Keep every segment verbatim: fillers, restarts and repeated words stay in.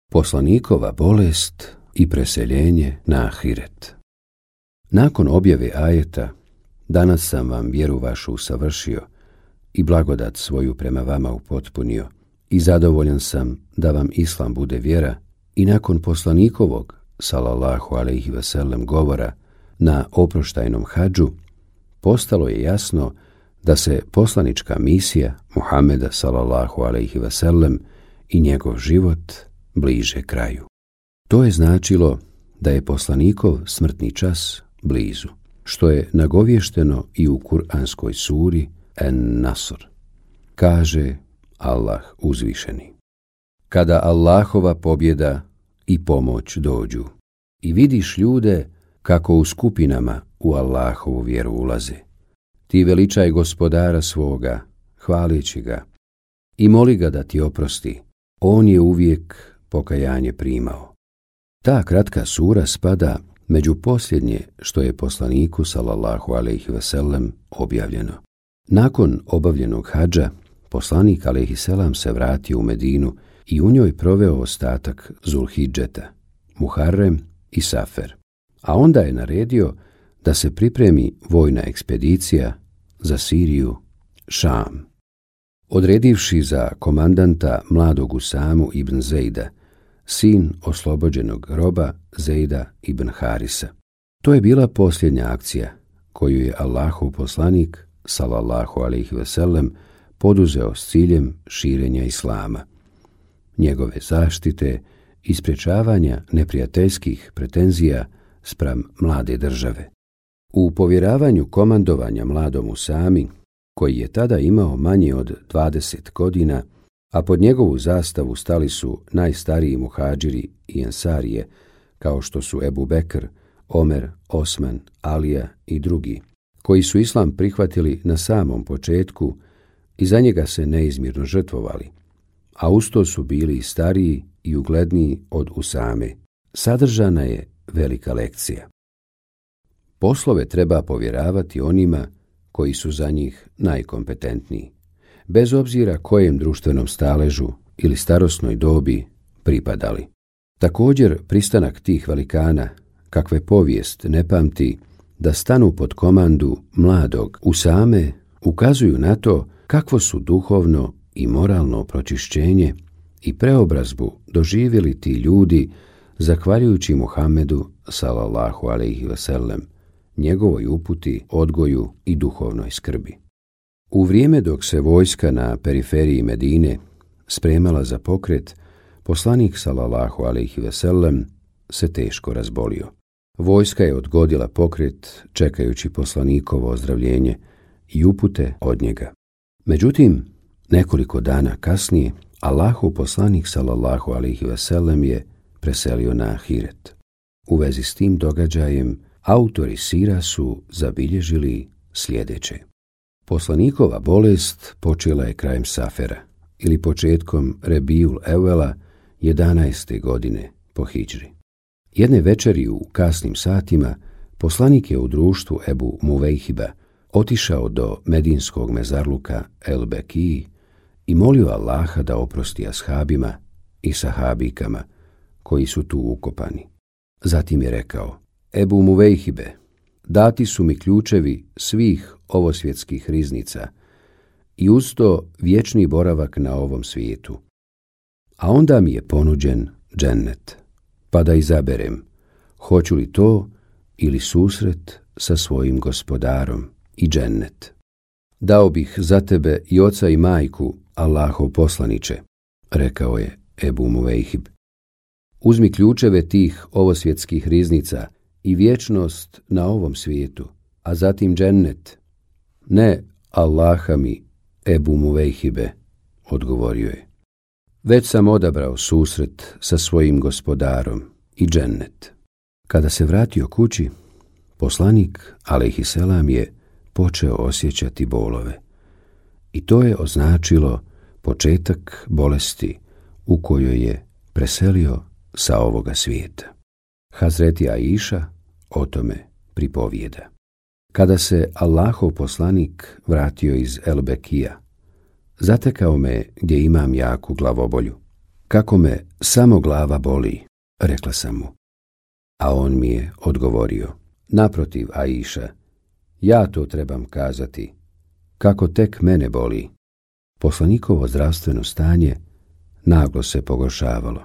Poslanikova bolest i preseljenje na ahiret. Nakon objave ajeta, danas sam vam vjeru vašu usavršio i blagodat svoju prema vama upotpunio i zadovoljan sam da vam islam bude vjera, i nakon poslanikovog, salallahu alejhi ve sellem, govora na oproštajnom hadžu, postalo je jasno da se poslanička misija Muhameda salallahu alejhi ve sellem i njegov život bliže kraju. To je značilo da je poslanikov smrtni čas blizu, što je nagovješteno i u kuranskoj suri En-Nasr. Kaže Allah uzvišeni: kada Allahova pobjeda i pomoć dođu i vidiš ljude kako u skupinama u Allahovu vjeru ulaze, ti veličaj gospodara svoga, hvaleći ga, i moli ga da ti oprosti, on je uvijek pokajanje primao. Ta kratka sura spada među posljednje što je poslaniku salallahu alejhi ve sellem objavljeno. Nakon obavljenog hadža, poslanik alejhi selam se vratio u Medinu i u njoj proveo ostatak Zulhidžeta, Muharrem i Safer, a onda je naredio da se pripremi vojna ekspedicija za Siriju, Šam. Odredivši za komandanta mladog Usamu ibn Zejda, sin oslobođenog roba Zejda ibn Harisa. To je bila posljednja akcija koju je Allahov poslanik salallahu alejhi ve sellem poduzeo s ciljem širenja islama, njegove zaštite i sprječavanja neprijateljskih pretenzija spram mlade države. U povjeravanju komandovanja mladom Usami, koji je tada imao manje od dvadeset godina, a pod njegovu zastavu stali su najstariji muhadžiri i ensarije, kao što su Ebu Bekr, Omer, Osman, Alija i drugi, koji su islam prihvatili na samom početku i za njega se neizmjerno žrtvovali, a usto su bili i stariji i ugledniji od Usame. Sadržana je velika lekcija. Poslove treba povjeravati onima koji su za njih najkompetentniji, bez obzira kojem društvenom staležu ili starosnoj dobi pripadali. Također, pristanak tih velikana, kakve povijest ne pamti, da stanu pod komandu mladog Usame, ukazuju na to kakvo su duhovno i moralno pročišćenje i preobrazbu doživjeli ti ljudi zahvaljujući Muhammedu salallahu alejhi ve sellem, njegovoj uputi, odgoju i duhovnoj skrbi. U vrijeme dok se vojska na periferiji Medine spremala za pokret, poslanik salallahu alejhi ve sellem se teško razbolio. Vojska je odgodila pokret čekajući poslanikovo ozdravljenje i upute od njega. Međutim, nekoliko dana kasnije Allahov poslanik salallahu alejhi ve sellem je preselio na ahiret. U vezi s tim događajem autori sira su zabilježili sljedeće. Poslanikova bolest počela je krajem Safera ili početkom Rebiul Evela jedanaeste godine po hidžri. Jedne večeri u kasnim satima poslanik je u društvu Ebu Muvejhiba otišao do medinskog mezarluka El Bekiji i molio Allaha da oprosti ashabima i sahabikama koji su tu ukopani. Zatim je rekao: Ebu Muvejhibe, dati su mi ključevi svih ovosvjetskih riznica i uz to vječni boravak na ovom svijetu. A onda mi je ponuđen džennet, pa da izaberem, hoću li to ili susret sa svojim gospodarom i džennet. Dao bih za tebe i oca i majku, Allahov poslaniče, rekao je Ebu Muvejhib. Uzmi ključeve tih ovosvjetskih riznica i vječnost na ovom svijetu, a zatim džennet. Ne, Allaha mi, Ebu Muvejhibe, odgovorio je. Već sam odabrao susret sa svojim gospodarom i džennet. Kada se vratio kući, poslanik alejhi selam je počeo osjećati bolove. I to je označilo početak bolesti u kojoj je preselio sa ovoga svijeta. Hazreti Aiša o tome pripovijeda. Kada se Allahov poslanik vratio iz El Bekija, zatekao me gdje imam jaku glavobolju. kako me samo glava boli, rekla sam mu. A on mi je odgovorio, naprotiv, Aiša, ja to trebam kazati, kako tek mene boli. Poslanikovo zdravstveno stanje naglo se pogoršavalo.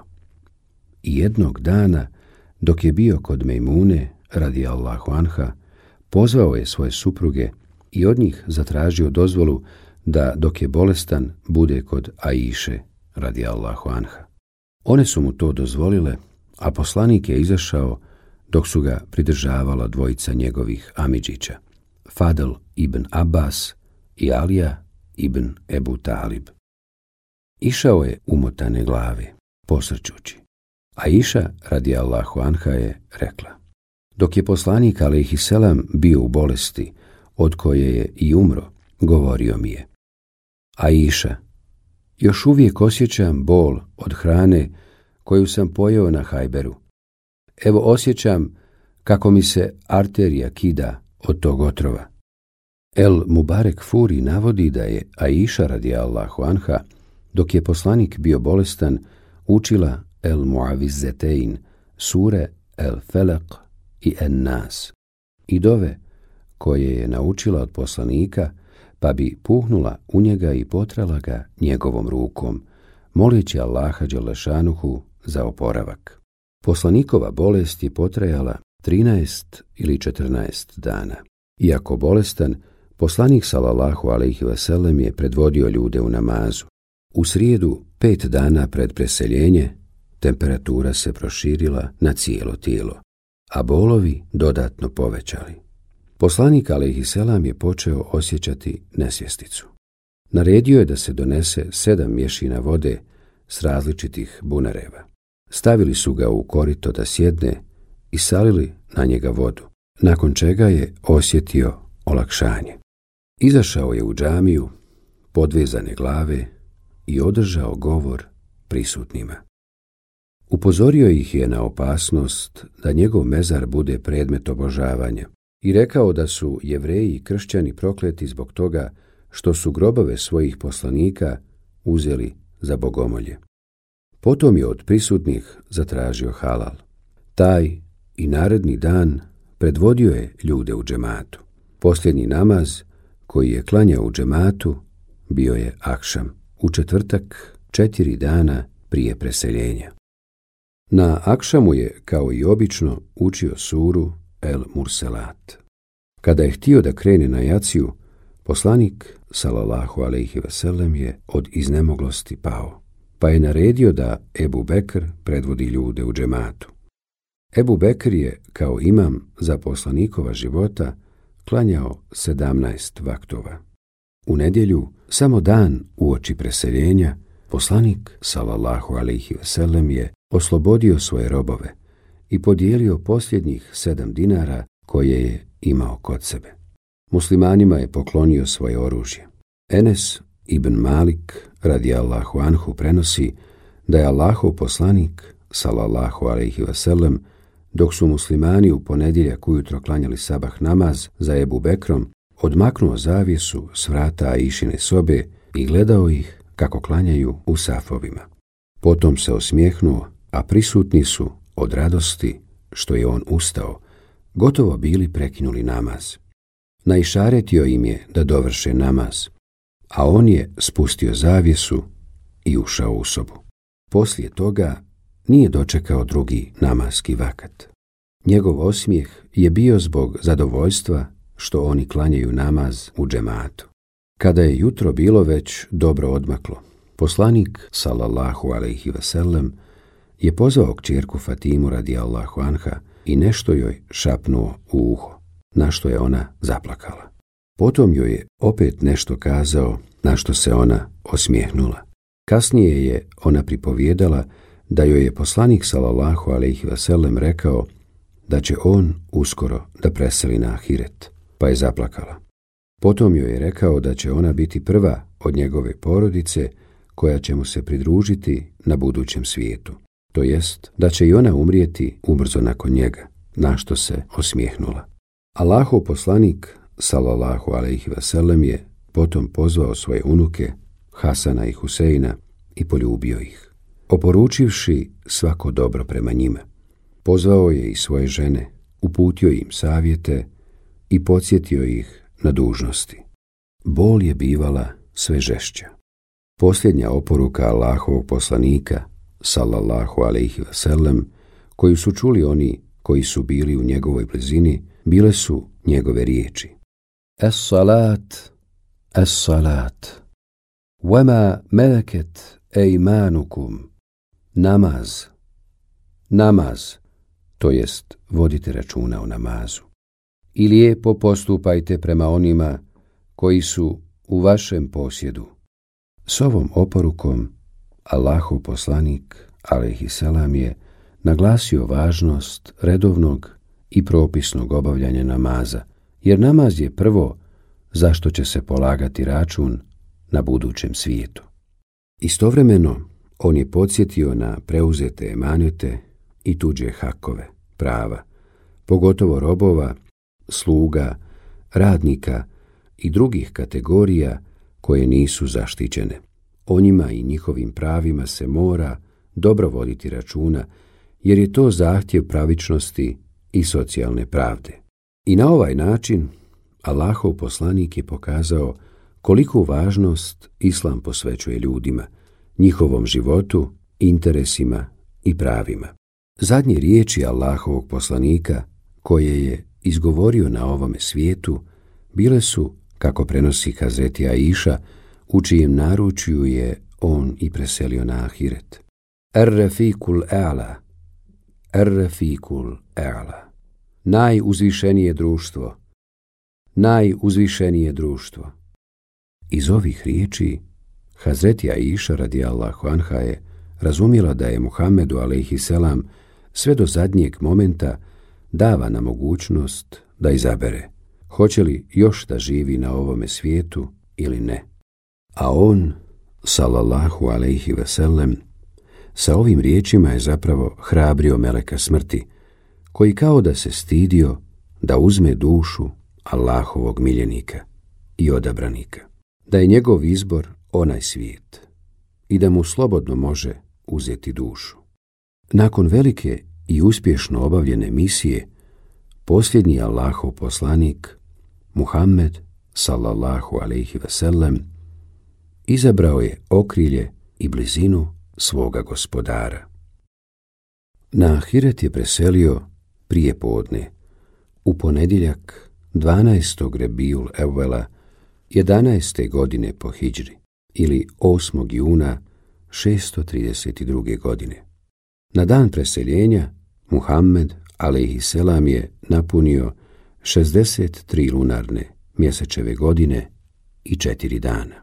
I jednog dana, dok je bio kod Mejmune, radijallahu anha, pozvao je svoje supruge i od njih zatražio dozvolu da, dok je bolestan, bude kod Aiše, radijallahu anha. One su mu to dozvolile, a poslanik je izašao dok su ga pridržavala dvojica njegovih amidžića, Fadl ibn Abbas i Alija ibn Ebu Talib. Išao je umotane glave, posrćući. Aiša, radijallahu anha, je rekla, dok je poslanik alejhiselam bio u bolesti, od koje je i umro, govorio mi je, Aiša, još uvijek osjećam bol od hrane koju sam pojeo na Hajberu. Evo osjećam kako mi se arterija kida od tog otrova. El Mubarek Furi navodi da je Aiša, radijallahu anha, dok je poslanik bio bolestan, učila El Muavizetein, sure El Felak i En Nas, i dove koje je naučila od poslanika, pa bi puhnula u njega i potrala ga njegovom rukom, moleći Allaha dželešanuhu za oporavak. Poslanikova bolest je potrajala trinaest ili četrnaest dana. Iako bolestan, poslanik sallallahu alejhi ve sellem je predvodio ljude u namazu. U srijedu, pet dana pred preseljenje, temperatura se proširila na cijelo tijelo, a bolovi dodatno povećali. Poslanik alejhiselam je počeo osjećati nesvjesticu. Naredio je da se donese sedam mješina vode s različitih bunareva. Stavili su ga u korito da sjedne i salili na njega vodu, nakon čega je osjetio olakšanje. Izašao je u džamiju, podvezane glave, i održao govor prisutnima. Upozorio ih je na opasnost da njegov mezar bude predmet obožavanja i rekao da su Jevreji i kršćani prokleti zbog toga što su grobove svojih poslanika uzeli za bogomolje. Potom je od prisutnih zatražio halal. Taj i naredni dan predvodio je ljude u džematu. Posljednji namaz koji je klanjao u džematu bio je akšam, u četvrtak, četiri dana prije preseljenja. Na akšamu je, kao i obično, učio suru El Murselat. Kada je htio da krene na jaciju, poslanik, sallallahu alejhi ve sellem, je od iznemoglosti pao, pa je naredio da Ebu Bekr predvodi ljude u džematu. Ebu Bekr je, kao imam za poslanikova života, klanjao sedamnaest vaktova. U nedjelju, samo dan uoči preseljenja, poslanik, sallallahu alejhi ve sellem, je oslobodio svoje robove i podijelio posljednjih sedam dinara koje je imao kod sebe. Muslimanima je poklonio svoje oružje. Enes ibn Malik, radijallahu anhu, prenosi da je Allahov poslanik, sallallahu alejhi ve sellem, dok su muslimani u ponedjeljak ujutro klanjali sabah namaz za Ebu Bekrom, odmaknuo zavjesu s vrata Aišine sobe i gledao ih kako klanjaju u safovima. Potom se osmijehnuo, a prisutni su od radosti što je on ustao, gotovo bili prekinuli namaz. Naišaretio im je da dovrše namaz, a on je spustio zavjesu i ušao u sobu. Poslije toga nije dočekao drugi namazski vakat. Njegov osmijeh je bio zbog zadovoljstva što oni klanjaju namaz u džematu. Kada je jutro bilo već dobro odmaklo, poslanik, sallallahu alejhi ve sellem, je pozvao kćerku Fatimu radijallahu anha i nešto joj šapnuo u uho, na što je ona zaplakala. Potom joj je opet nešto kazao, na što se ona osmijehnula. Kasnije je ona pripovijedala da joj je poslanik, sallallahu alejhi ve sellem, rekao da će on uskoro da preseli na ahiret, pa je zaplakala. Potom joj je rekao da će ona biti prva od njegove porodice koja će mu se pridružiti na budućem svijetu, to jest da će i ona umrijeti ubrzo nakon njega, na što se osmijehnula. Allahov poslanik, sallallahu alejhi ve sellem, je potom pozvao svoje unuke, Hasana i Huseina, i poljubio ih. oporučivši svako dobro prema njima. Pozvao je i svoje žene, uputio im savjete i podsjetio ih na dužnosti. Bol je bivala sve žešća. Posljednja oporuka Allahovog poslanika, sallallahu alejhi ve sellem, koju su čuli oni koji su bili u njegovoj blizini, bile su njegove riječi: Es salat, es salat, wama meleket ejmanukum, namaz, namaz, to jest vodite računa o namazu. I lijepo postupajte prema onima koji su u vašem posjedu. S ovom oporukom Allahov poslanik, alejhi selam, je naglasio važnost redovnog i propisnog obavljanja namaza, jer namaz je prvo zašto će se polagati račun na budućem svijetu. Istovremeno, on je podsjetio na preuzete emanete i tuđe hakove, prava, pogotovo robova, sluga, radnika i drugih kategorija koje nisu zaštićene. O njima i njihovim pravima se mora dobro voditi računa, jer je to zahtjev pravičnosti i socijalne pravde. I na ovaj način Allahov poslanik je pokazao koliku važnost islam posvećuje ljudima, njihovom životu, interesima i pravima. Zadnje riječi Allahovog poslanika, koje je izgovorio na ovome svijetu, bile su, kako prenosi Hazreti Aiša, u čijem naručju je on i preselio na ahiret: Er-Rafikul E'la, Er-Rafikul E'la, najuzvišenije društvo, najuzvišenije društvo. Iz ovih riječi Hazreti Aiša radijallahu anha je razumjela da je Muhammedu alejhi selam sve do zadnjeg momenta davana mogućnost da izabere hoće li još da živi na ovome svijetu ili ne. A on, sallallahu alejhi ve sellem, sa ovim riječima je zapravo hrabrio meleka smrti, koji kao da se stidio da uzme dušu Allahovog miljenika i odabranika, da je njegov izbor onaj svijet i da mu slobodno može uzeti dušu. Nakon velike i uspješno obavljene misije, posljednji Allahov poslanik, Muhammed, sallallahu alejhi ve sellem, izabrao je okrilje i blizinu svoga gospodara. Na ahiret je preselio prije podne, u ponedjeljak dvanaestog Rebijul Evvela jedanaeste godine po hidžri, ili osmog juna šesto trideset druge. godine. Na dan preseljenja Muhammed alejhi selam je napunio šezdeset tri lunarne mjesečeve godine i četiri dana.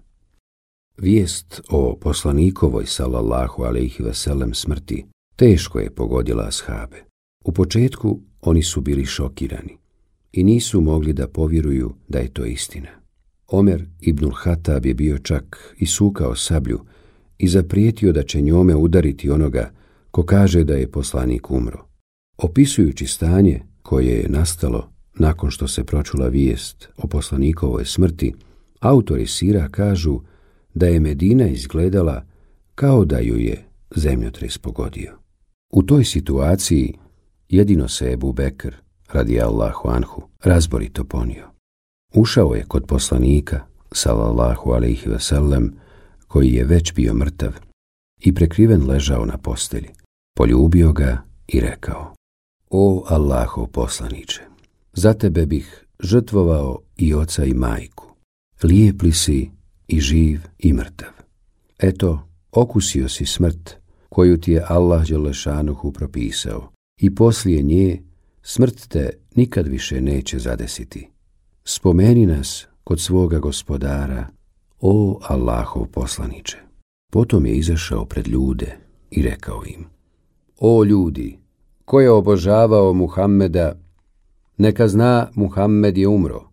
Vijest o poslanikovoj sallallahu alejhi ve sellem smrti teško je pogodila ashabe. U početku oni su bili šokirani i nisu mogli da povjeruju da je to istina. Omer ibnul Hatab je bio čak isukao sablju i zaprijetio da će njome udariti onoga ko kaže da je poslanik umro. Opisujući stanje koje je nastalo nakon što se pročula vijest o poslanikovoj smrti, autori sira kažu da je Medina izgledala kao da ju je zemljotres pogodio. U toj situaciji jedino se Ebu Bekr, radijallahu anhu, razborito ponio. Ušao je kod poslanika, sallallahu alejhi ve sellem, koji je već bio mrtav i prekriven ležao na postelji. Poljubio ga i rekao: O Allahov poslaniče, za tebe bih žrtvovao i oca i majku. Lijep li si i živ i mrtav. Eto, okusio si smrt koju ti je Allah dželešanuhu propisao i poslije nje smrt te nikad više neće zadesiti. Spomeni nas kod svoga gospodara, o Allahov poslaniče. Potom je izašao pred ljude i rekao im: O ljudi, ko je obožavao Muhammeda, neka zna Muhammed je umro.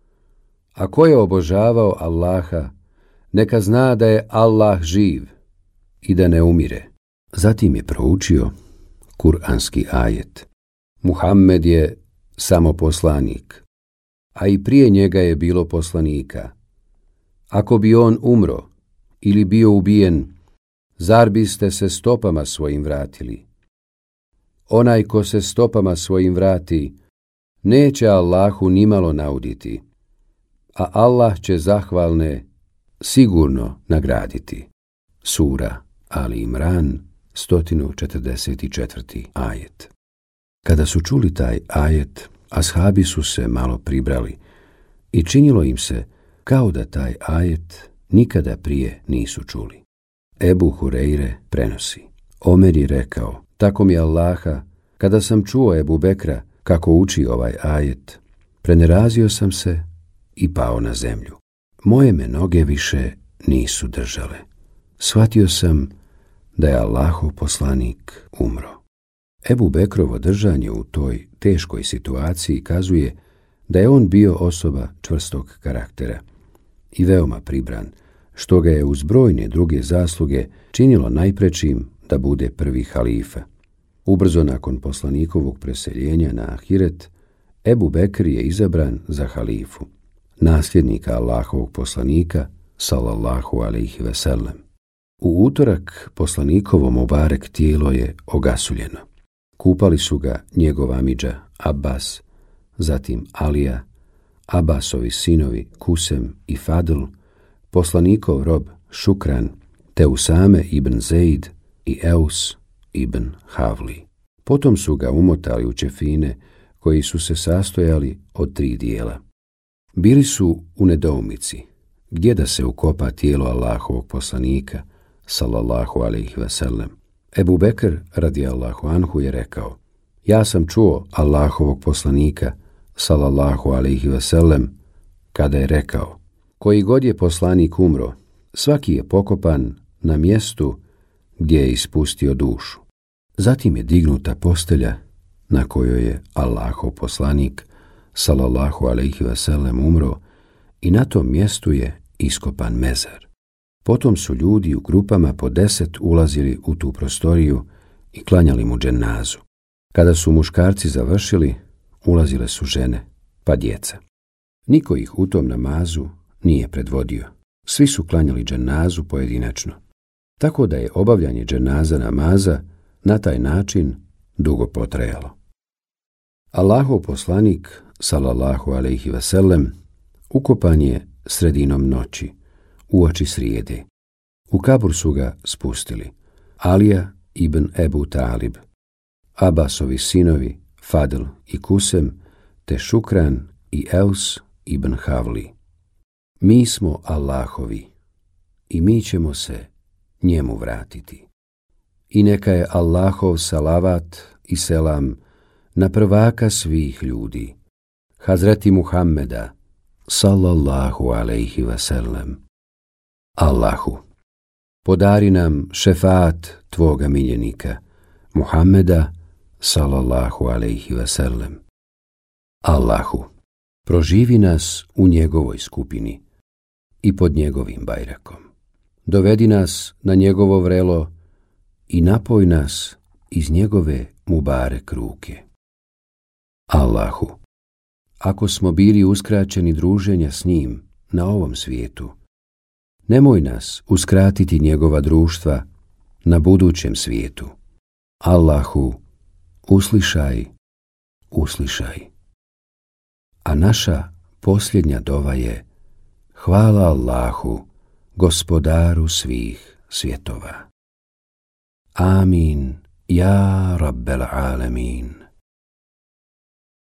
A ko je obožavao Allaha, neka zna da je Allah živ i da ne umire. Zatim je proučio kuranski ajet: Muhammed je samo poslanik, a i prije njega je bilo poslanika. Ako bi on umro ili bio ubijen, zar biste se stopama svojim vratili? Onaj ko se stopama svojim vrati, neće Allahu nimalo nauditi, a Allah će zahvalne sigurno nagraditi. Sura Ali Imran, sto četrdeset četvrti ajet. Kada su čuli taj ajet, ashabi su se malo pribrali i činilo im se kao da taj ajet nikada prije nisu čuli. Ebu Hureyre prenosi: Omer je rekao, tako mi Allaha, kada sam čuo Ebu Bekra kako uči ovaj ajet, prenerazio sam se i pao na zemlju. Moje me noge više nisu držale. Shvatio sam da je Allahov poslanik umro. Ebu Bekrovo držanje u toj teškoj situaciji kazuje da je on bio osoba čvrstog karaktera i veoma pribran, što ga je uz brojne druge zasluge činilo najprečim da bude prvi halifa. Ubrzo nakon poslanikovog preseljenja na ahiret, Ebu Bekr je izabran za halifu, nasljednika Allahovog poslanika, sallallahu alejhi ve sellem. U utorak poslanikovo mubarek tijelo je ogasuljeno. Kupali su ga njegov amidža Abbas, zatim Alija, Abbasovi sinovi Kusem i Fadl, poslanikov rob Šukran, te Usame ibn Zeid i Eus ibn Havli. Potom su ga umotali u čefine koji su se sastojali od tri dijela. Bili su u nedoumici gdje da se ukopa tijelo Allahovog poslanika, sallallahu alejhi ve sellem. Ebu Bekr radijallahu anhu je rekao: ja sam čuo Allahovog poslanika, sallallahu alejhi ve sellem, kada je rekao: koji god je poslanik umro, svaki je pokopan na mjestu gdje je ispustio dušu. Zatim je dignuta postelja na kojoj je Allahov poslanik, sallallahu alejhi ve sellem, umro i na tom mjestu je iskopan mezar. Potom su ljudi u grupama po deset ulazili u tu prostoriju i klanjali mu dženazu. Kada su muškarci završili, ulazile su žene, pa djeca. Niko ih u tom namazu nije predvodio. Svi su klanjali dženazu pojedinačno. Tako da je obavljanje dženaza namaza na taj način dugo potrajalo. Allahov poslanik, sallallahu alejhi ve sellem, ukopan je sredinom noći, uoči srijede. U kabur su ga spustili Alija ibn Ebu Talib, Abbasovi sinovi Fadl i Kusem, te Šukran i Eus ibn Havli. Mi smo Allahovi i mi ćemo se njemu vratiti. I neka je Allahov salavat i selam na prvaka svih ljudi, Hazreti Muhammeda, sallallahu alejhi ve sellem. Allahu, podari nam šefaat tvoga miljenika, Muhammeda, sallallahu alejhi ve sellem. Allahu, proživi nas u njegovoj skupini i pod njegovim bajrakom. Dovedi nas na njegovo vrelo i napoj nas iz njegove mubarek ruke. Allahu, ako smo bili uskraćeni druženja s njim na ovom svijetu, nemoj nas uskratiti njegova društva na budućem svijetu. Allahu, uslišaj, uslišaj. A naša posljednja dova je: hvala Allahu, gospodaru svih svjetova. Amin, ja rabbel alemin.